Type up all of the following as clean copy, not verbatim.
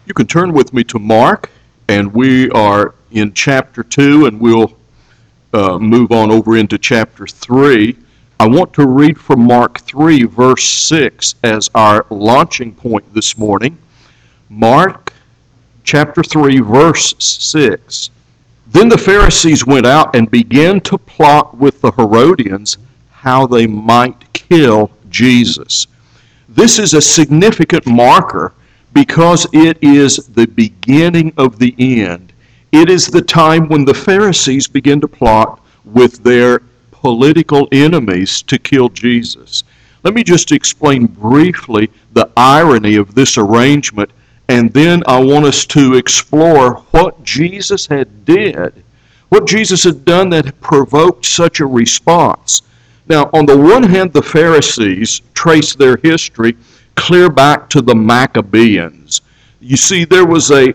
You can turn with me to Mark, and we are in chapter 2, and we'll move on over into chapter 3. I want to read from Mark 3, verse 6 as our launching point this morning. Mark chapter 3, verse 6. Then the Pharisees went out and began to plot with the Herodians how they might kill Jesus. This is a significant marker because it is the beginning of the end. It is the time when the Pharisees begin to plot with their political enemies to kill Jesus. Let me just explain briefly the irony of this arrangement, and then I want us to explore what Jesus had done that had provoked such a response. Now, on the one hand, the Pharisees trace their history clear back to the Maccabees. You see, there was a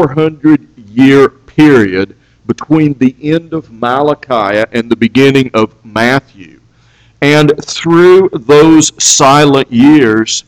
400-year period between the end of Malachi and the beginning of Matthew. And through those silent years,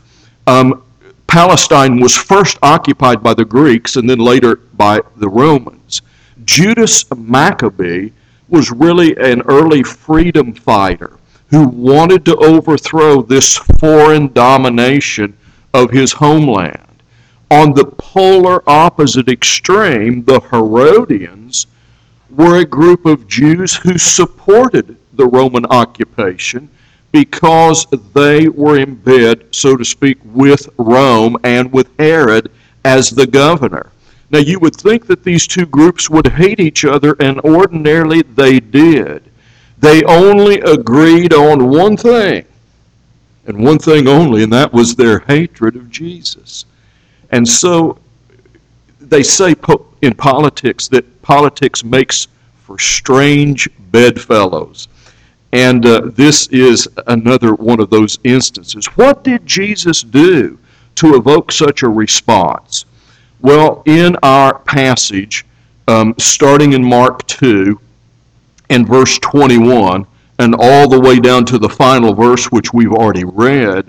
Palestine was first occupied by the Greeks and then later by the Romans. Judas Maccabee was really an early freedom fighter who wanted to overthrow this foreign domination of his homeland. On the polar opposite extreme, the Herodians were a group of Jews who supported the Roman occupation because they were in bed, so to speak, with Rome and with Herod as the governor. Now, you would think that these two groups would hate each other, and ordinarily they did. They only agreed on one thing, and one thing only, and that was their hatred of Jesus. And so they say in politics that politics makes for strange bedfellows. And this is another one of those instances. What did Jesus do to evoke such a response? Well, in our passage, starting in Mark 2, and verse 21, and all the way down to the final verse, which we've already read,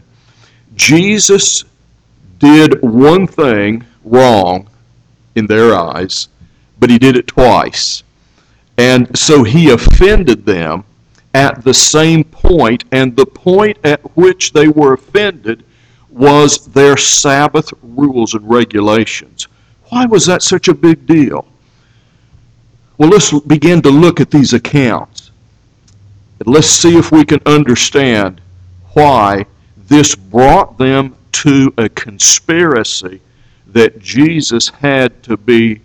Jesus did one thing wrong in their eyes, but he did it twice. And so he offended them at the same point, and the point at which they were offended was their Sabbath rules and regulations. Why was that such a big deal? Well, let's begin to look at these accounts. And let's see if we can understand why this brought them to a conspiracy that Jesus had to be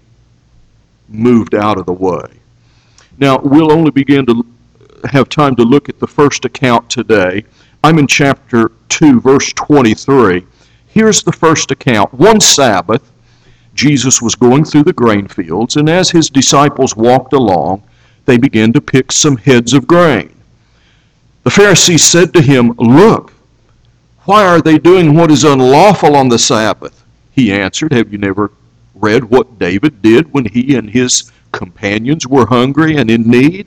moved out of the way. Now, we'll only begin to have time to look at the first account today. I'm in chapter 2, verse 23. Here's the first account. One Sabbath, Jesus was going through the grain fields, and as his disciples walked along, they began to pick some heads of grain. The Pharisees said to him, "Look, why are they doing what is unlawful on the Sabbath?" He answered, "Have you never read what David did when he and his companions were hungry and in need?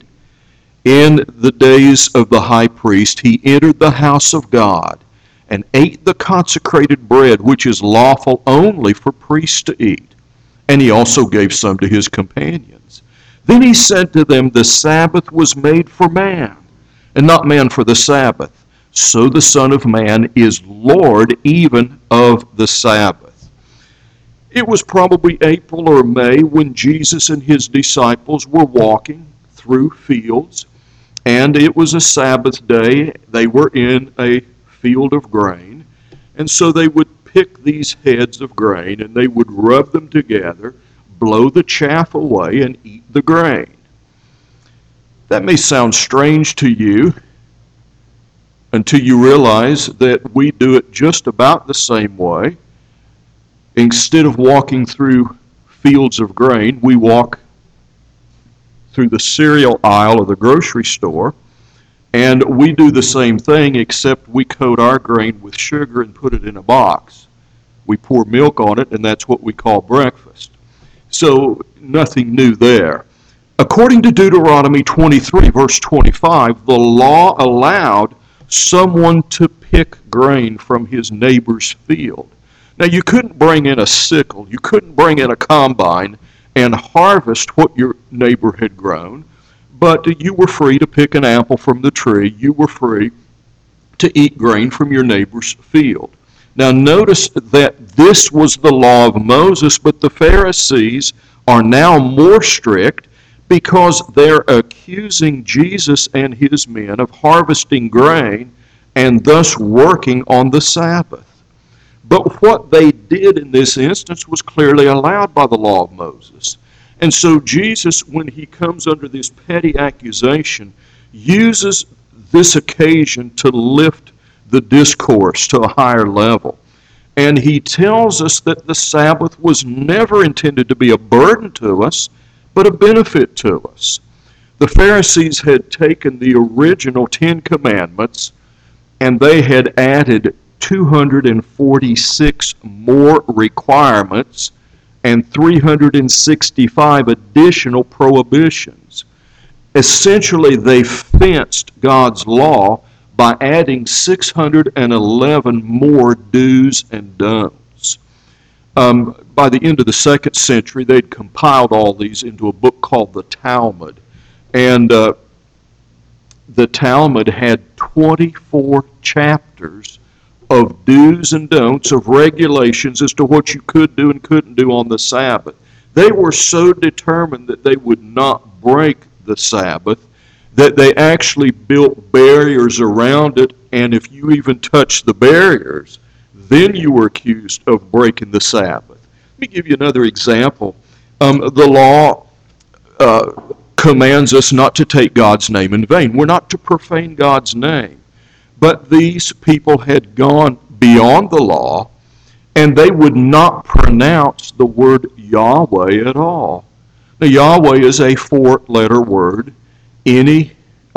In the days of the high priest, he entered the house of God and ate the consecrated bread, which is lawful only for priests to eat. And he also gave some to his companions. Then he said to them, the Sabbath was made for man, and not man for the Sabbath. So the Son of Man is Lord even of the Sabbath." It was probably April or May when Jesus and his disciples were walking through fields, and it was a Sabbath day. They were in a field of grain, and so they would pick these heads of grain and they would rub them together, blow the chaff away, and eat the grain. That may sound strange to you until you realize that we do it just about the same way. Instead of walking through fields of grain, we walk through the cereal aisle of the grocery store. And we do the same thing, except we coat our grain with sugar and put it in a box. We pour milk on it, and that's what we call breakfast. So nothing new there. According to Deuteronomy 23, verse 25, the law allowed someone to pick grain from his neighbor's field. Now, you couldn't bring in a sickle, you couldn't bring in a combine and harvest what your neighbor had grown, but you were free to pick an apple from the tree. You were free to eat grain from your neighbor's field. Now, notice that this was the law of Moses, but the Pharisees are now more strict because they're accusing Jesus and his men of harvesting grain and thus working on the Sabbath. But what they did in this instance was clearly allowed by the law of Moses. And so Jesus, when he comes under this petty accusation, uses this occasion to lift the discourse to a higher level. And he tells us that the Sabbath was never intended to be a burden to us, but a benefit to us. The Pharisees had taken the original 10 Commandments and they had added 246 more requirements and 365 additional prohibitions. Essentially, they fenced God's law by adding 611 more do's and don'ts. By the end of the 2nd century, they'd compiled all these into a book called the Talmud. And the Talmud had 24 chapters of do's and don'ts, of regulations as to what you could do and couldn't do on the Sabbath. They were so determined that they would not break the Sabbath that they actually built barriers around it, and if you even touched the barriers, then you were accused of breaking the Sabbath. Let me give you another example. The law commands us not to take God's name in vain. We're not to profane God's name. But these people had gone beyond the law, and they would not pronounce the word Yahweh at all. Now, Yahweh is a 4-letter word. Any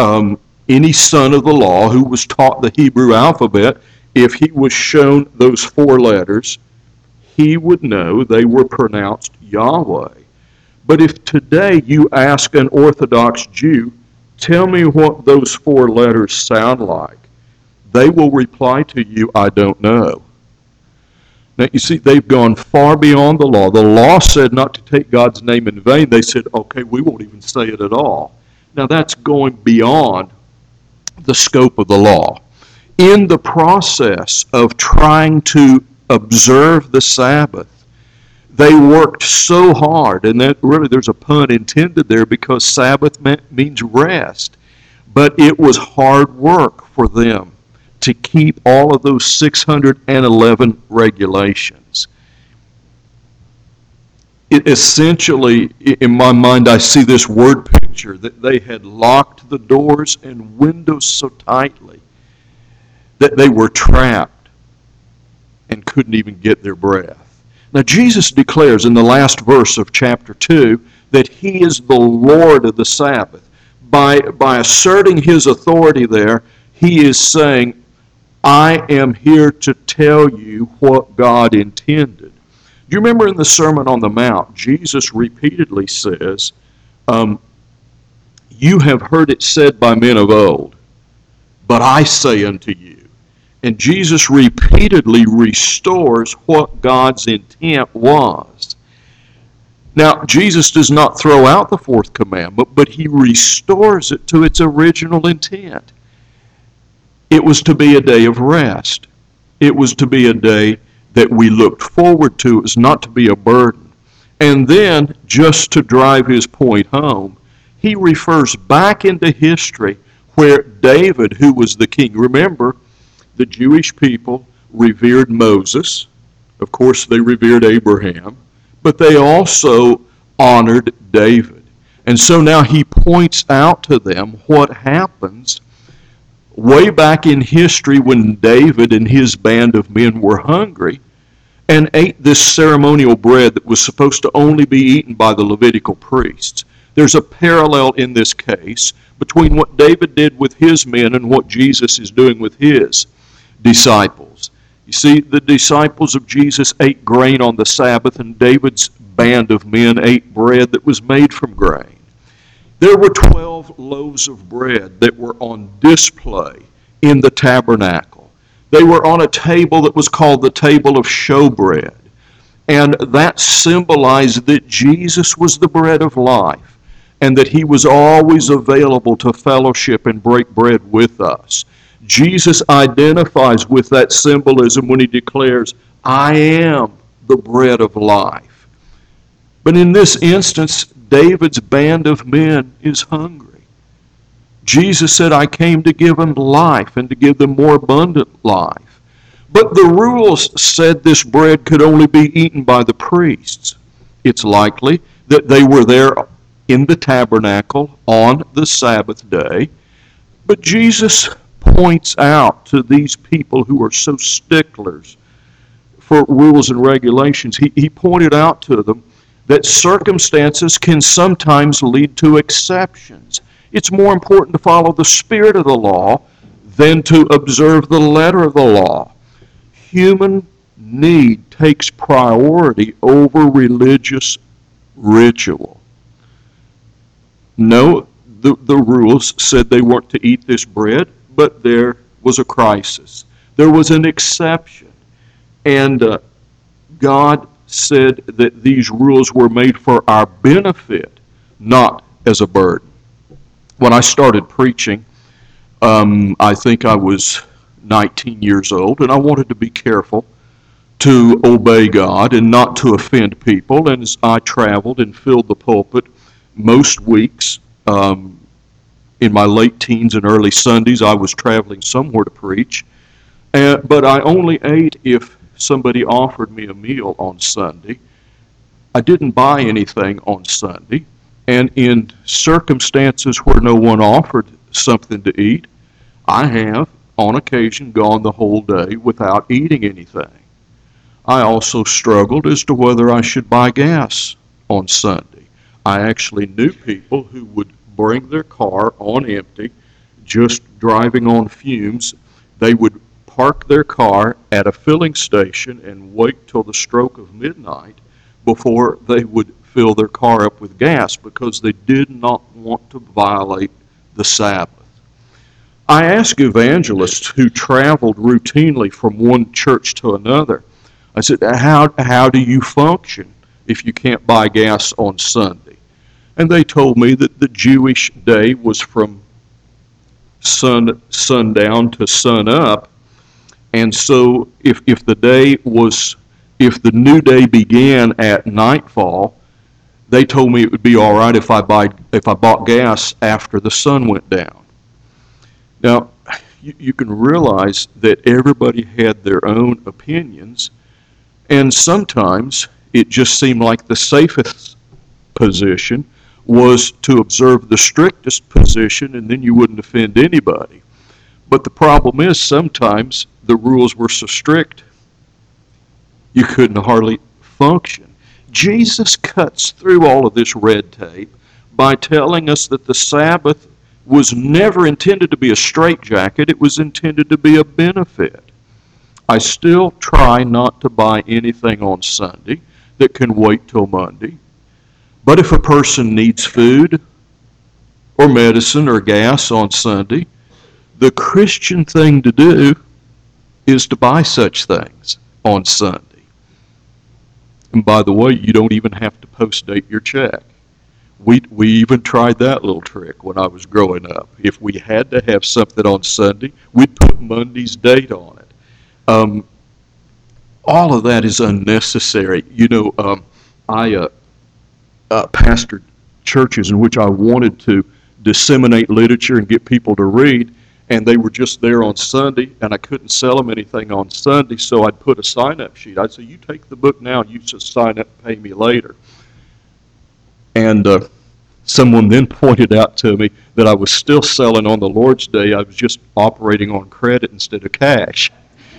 son of the law who was taught the Hebrew alphabet, if he was shown those 4 letters, he would know they were pronounced Yahweh. But if today you ask an Orthodox Jew, tell me what those 4 letters sound like, they will reply to you, I don't know. Now, you see, they've gone far beyond the law. The law said not to take God's name in vain. They said, okay, we won't even say it at all. Now, that's going beyond the scope of the law. In the process of trying to observe the Sabbath, they worked so hard, and that really there's a pun intended there because Sabbath means rest. But it was hard work for them to keep all of those 611 regulations. Essentially, in my mind, I see this word picture that they had locked the doors and windows so tightly that they were trapped and couldn't even get their breath. Now, Jesus declares in the last verse of chapter 2 that he is the Lord of the Sabbath. By asserting his authority there, he is saying, I am here to tell you what God intended. Do you remember in the Sermon on the Mount, Jesus repeatedly says, you have heard it said by men of old, but I say unto you. And Jesus repeatedly restores what God's intent was. Now, Jesus does not throw out the 4th commandment, but he restores it to its original intent. It was to be a day of rest. It was to be a day that we looked forward to. It was not to be a burden. And then, just to drive his point home, he refers back into history where David, who was the king, remember, the Jewish people revered Moses. Of course, they revered Abraham. But they also honored David. And so now he points out to them what happens way back in history when David and his band of men were hungry and ate this ceremonial bread that was supposed to only be eaten by the Levitical priests. There's a parallel in this case between what David did with his men and what Jesus is doing with his disciples. You see, the disciples of Jesus ate grain on the Sabbath, and David's band of men ate bread that was made from grain. There were 12 loaves of bread that were on display in the tabernacle. They were on a table that was called the table of showbread. And that symbolized that Jesus was the bread of life and that he was always available to fellowship and break bread with us. Jesus identifies with that symbolism when he declares, I am the bread of life. But in this instance, David's band of men is hungry. Jesus said, I came to give them life and to give them more abundant life. But the rules said this bread could only be eaten by the priests. It's likely that they were there in the tabernacle on the Sabbath day. But Jesus points out to these people who are so sticklers for rules and regulations, he pointed out to them that circumstances can sometimes lead to exceptions. It's more important to follow the spirit of the law than to observe the letter of the law. Human need takes priority over religious ritual. No, the rules said they weren't to eat this bread, but there was a crisis. There was an exception. And God said that these rules were made for our benefit, not as a burden. When I started preaching, I think I was 19 years old, and I wanted to be careful to obey God and not to offend people. And as I traveled and filled the pulpit most weeks, in my late teens and early Sundays, I was traveling somewhere to preach. But I only ate if somebody offered me a meal on Sunday. I didn't buy anything on Sunday. And in circumstances where no one offered something to eat, I have, on occasion, gone the whole day without eating anything. I also struggled as to whether I should buy gas on Sunday. I actually knew people who would bring their car on empty, just driving on fumes. They would park their car at a filling station and wait till the stroke of midnight before they would fill their car up with gas because they did not want to violate the Sabbath. I asked evangelists who traveled routinely from one church to another, I said, how do you function if you can't buy gas on Sunday? And they told me that the Jewish day was from sundown to sun up, and so if the new day began at nightfall, they told me it would be all right if I bought gas after the sun went down. Now, you can realize that everybody had their own opinions, and sometimes it just seemed like the safest position was to observe the strictest position, and then you wouldn't offend anybody. But the problem is sometimes the rules were so strict you couldn't hardly function. Jesus cuts through all of this red tape by telling us that the Sabbath was never intended to be a straitjacket, it was intended to be a benefit. I still try not to buy anything on Sunday that can wait till Monday. But if a person needs food or medicine or gas on Sunday, the Christian thing to do is to buy such things on Sunday. And by the way, you don't even have to post-date your check. We even tried that little trick when I was growing up. If we had to have something on Sunday, we'd put Monday's date on it. All of that is unnecessary. You know, I pastored churches in which I wanted to disseminate literature and get people to read, and they were just there on Sunday, and I couldn't sell them anything on Sunday, so I'd put a sign-up sheet. I'd say, you take the book now, you just sign up and pay me later. And someone then pointed out to me that I was still selling on the Lord's Day. I was just operating on credit instead of cash.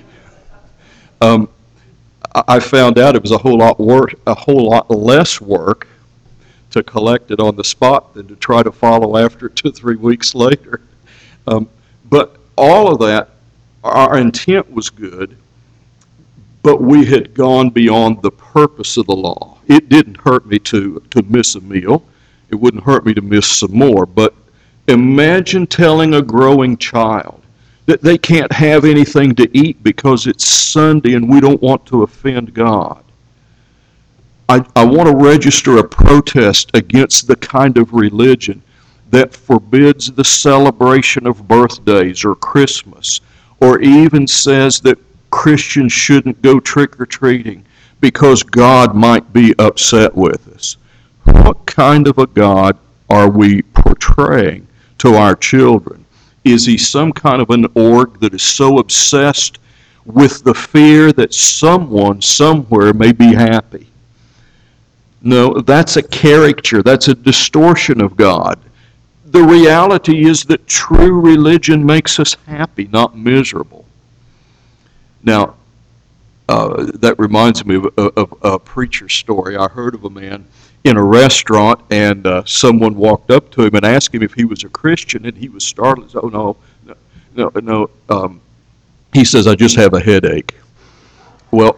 I found out it was a whole lot less work to collect it on the spot than to try to follow after it 2 or 3 weeks later. But all of that, our intent was good, but we had gone beyond the purpose of the law. It didn't hurt me to miss a meal. It wouldn't hurt me to miss some more. But imagine telling a growing child that they can't have anything to eat because it's Sunday and we don't want to offend God. I want to register a protest against the kind of religion that forbids the celebration of birthdays or Christmas, or even says that Christians shouldn't go trick-or-treating because God might be upset with us. What kind of a God are we portraying to our children? Is he some kind of an org that is so obsessed with the fear that someone somewhere may be happy? No, that's a caricature. That's a distortion of God. The reality is that true religion makes us happy, not miserable. Now, that reminds me of a preacher's story. I heard of a man in a restaurant, and someone walked up to him and asked him if he was a Christian, and he was startled. Oh, no. He says, I just have a headache. Well,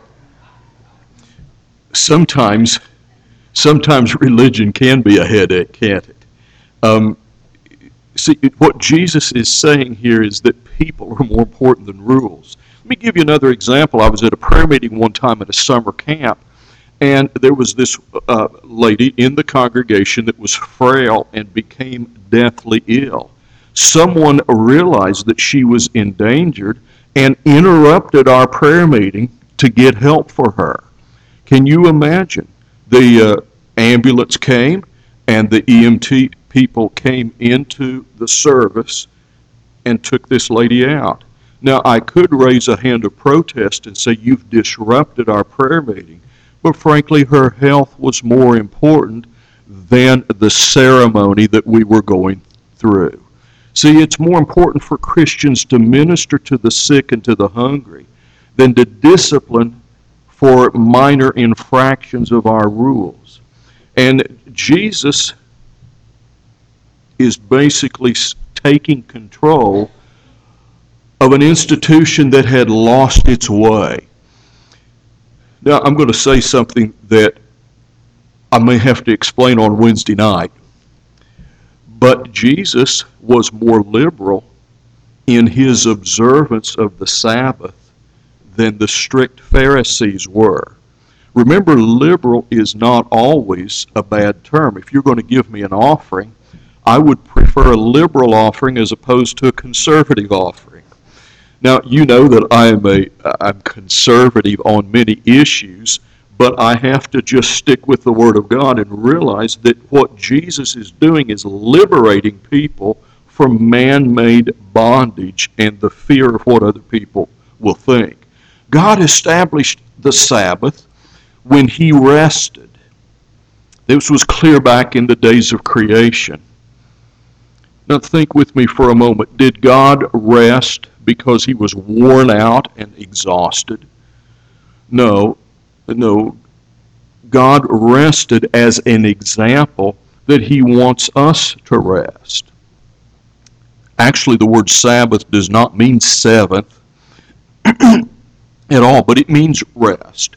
sometimes religion can be a headache, can't it? See, what Jesus is saying here is that people are more important than rules. Let me give you another example. I was at a prayer meeting one time at a summer camp, and there was this lady in the congregation that was frail and became deathly ill. Someone realized that she was endangered and interrupted our prayer meeting to get help for her. Can you imagine? The ambulance came and the EMT people came into the service and took this lady out. Now, I could raise a hand of protest and say, you've disrupted our prayer meeting, but frankly, her health was more important than the ceremony that we were going through. See, it's more important for Christians to minister to the sick and to the hungry than to discipline for minor infractions of our rules. And Jesus is basically taking control of an institution that had lost its way. Now, I'm going to say something that I may have to explain on Wednesday night. But Jesus was more liberal in his observance of the Sabbath than the strict Pharisees were. Remember, liberal is not always a bad term. If you're going to give me an offering, I would prefer a liberal offering as opposed to a conservative offering. Now, you know that I'm conservative on many issues, but I have to just stick with the Word of God and realize that what Jesus is doing is liberating people from man-made bondage and the fear of what other people will think. God established the Sabbath when he rested. This was clear back in the days of creation. Now think with me for a moment. Did God rest because he was worn out and exhausted? No. God rested as an example that he wants us to rest. Actually, the word Sabbath does not mean seventh at all, but it means rest.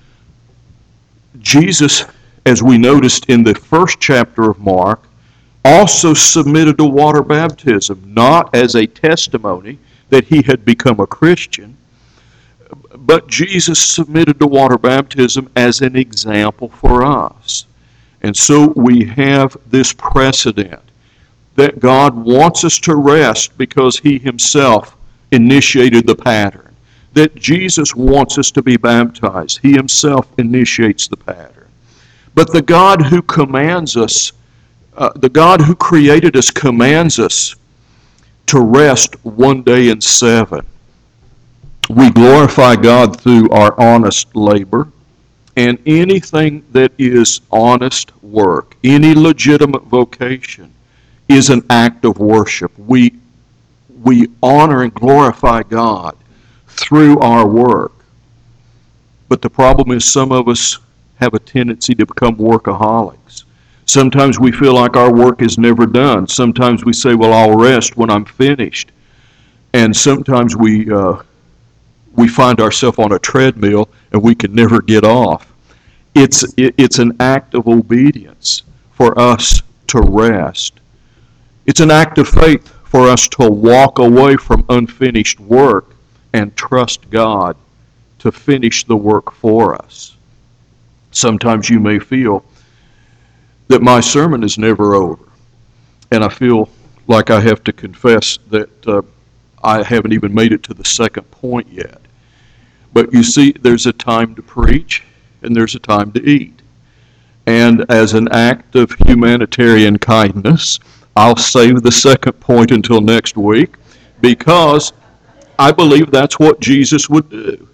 Jesus, as we noticed in the first chapter of Mark, also submitted to water baptism, not as a testimony that he had become a Christian, but Jesus submitted to water baptism as an example for us. And so we have this precedent that God wants us to rest because he himself initiated the pattern. That Jesus wants us to be baptized. He himself initiates the pattern. But the God who commands us, the God who created us commands us to rest one day in 7. We glorify God through our honest labor, and anything that is honest work, any legitimate vocation, is an act of worship. We honor and glorify God through our work. But the problem is some of us have a tendency to become workaholics. Sometimes we feel like our work is never done. Sometimes we say, well, I'll rest when I'm finished. And sometimes we find ourselves on a treadmill and we can never get off. It's an act of obedience for us to rest. It's an act of faith for us to walk away from unfinished work and trust God to finish the work for us. Sometimes you may feel that my sermon is never over, and I feel like I have to confess that I haven't even made it to the second point yet. But you see, there's a time to preach, and there's a time to eat. And as an act of humanitarian kindness, I'll save the second point until next week, because I believe that's what Jesus would do.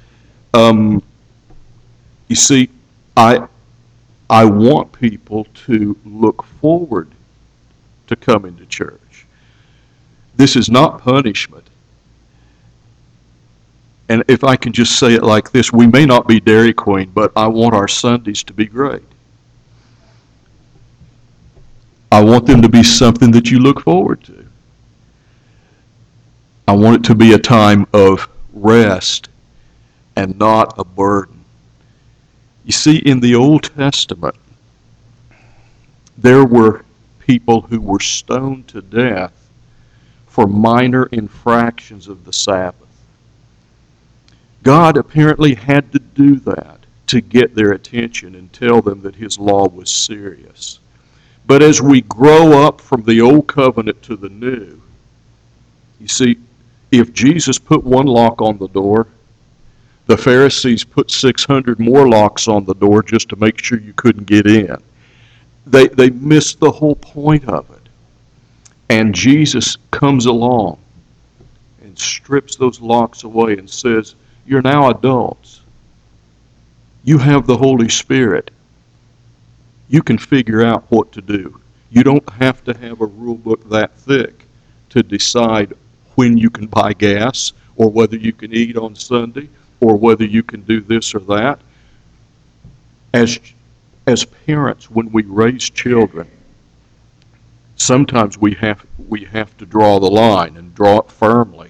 You see, I want people to look forward to coming to church. This is not punishment. And if I can just say it like this, we may not be Dairy Queen, but I want our Sundays to be great. I want them to be something that you look forward to. I want it to be a time of rest and not a burden. You see, in the Old Testament, there were people who were stoned to death for minor infractions of the Sabbath. God apparently had to do that to get their attention and tell them that His law was serious. But as we grow up from the Old Covenant to the New, you see, if Jesus put one lock on the door, the Pharisees put 600 more locks on the door just to make sure you couldn't get in. They missed the whole point of it. And Jesus comes along and strips those locks away and says, you're now adults. You have the Holy Spirit. You can figure out what to do. You don't have to have a rule book that thick to decide when you can buy gas, or whether you can eat on Sunday, or whether you can do this or that. As parents, when we raise children, sometimes we have to draw the line and draw it firmly.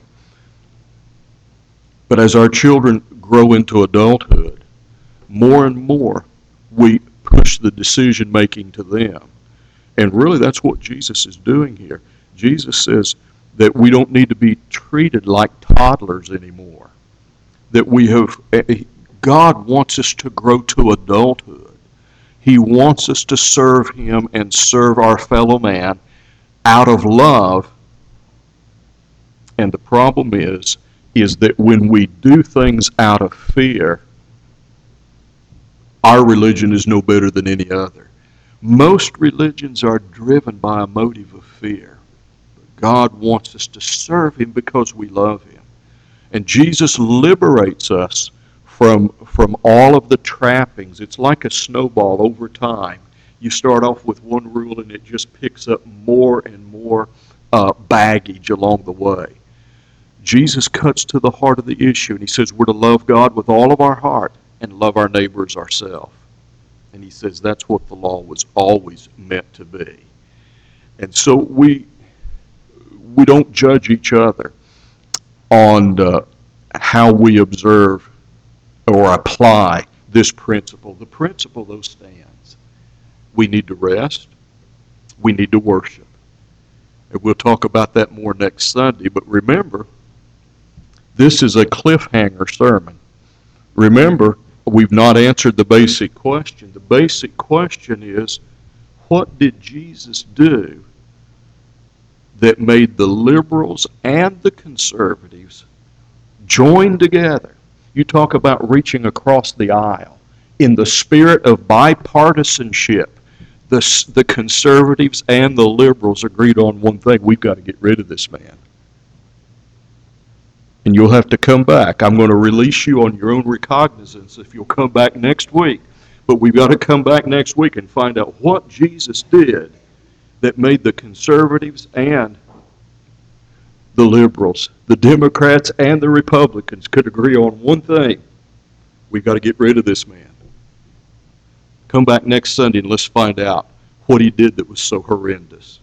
But as our children grow into adulthood, more and more we push the decision making to them. And really that's what Jesus is doing here. Jesus says that we don't need to be treated like toddlers anymore. That God wants us to grow to adulthood. He wants us to serve Him and serve our fellow man out of love. And the problem is that when we do things out of fear, our religion is no better than any other. Most religions are driven by a motive of fear. God wants us to serve Him because we love Him. And Jesus liberates us from all of the trappings. It's like a snowball over time. You start off with one rule and it just picks up more and more baggage along the way. Jesus cuts to the heart of the issue and He says we're to love God with all of our heart and love our neighbors ourselves. And He says that's what the law was always meant to be. And so we don't judge each other on how we observe or apply this principle. The principle, though, stands. We need to rest. We need to worship. And we'll talk about that more next Sunday. But remember, this is a cliffhanger sermon. Remember, we've not answered the basic question. The basic question is, what did Jesus do that made the liberals and the conservatives join together? You talk about reaching across the aisle. In the spirit of bipartisanship, the conservatives and the liberals agreed on one thing: we've got to get rid of this man. And you'll have to come back. I'm going to release you on your own recognizance if you'll come back next week. But we've got to come back next week and find out what Jesus did that made the conservatives and the liberals, the Democrats and the Republicans could agree on one thing: we've got to get rid of this man. Come back next Sunday and let's find out what he did that was so horrendous.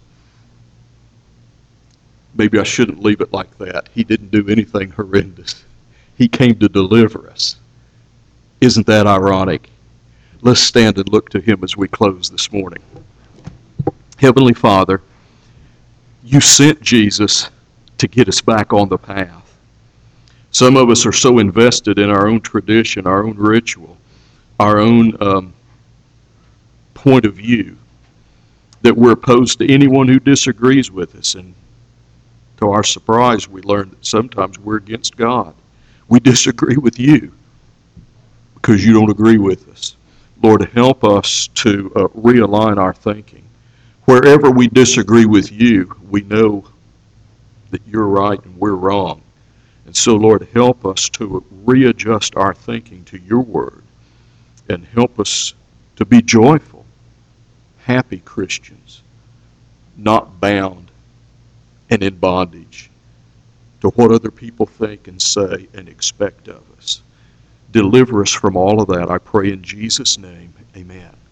Maybe I shouldn't leave it like that. He didn't do anything horrendous. He came to deliver us. Isn't that ironic? Let's stand and look to Him as we close this morning. Heavenly Father, You sent Jesus to get us back on the path. Some of us are so invested in our own tradition, our own ritual, our own point of view, that we're opposed to anyone who disagrees with us. And to our surprise, we learn that sometimes we're against God. We disagree with you because you don't agree with us. Lord, help us to realign our thinking. Wherever we disagree with you, we know that you're right and we're wrong. And so, Lord, help us to readjust our thinking to your word and help us to be joyful, happy Christians, not bound and in bondage to what other people think and say and expect of us. Deliver us from all of that, I pray in Jesus' name. Amen.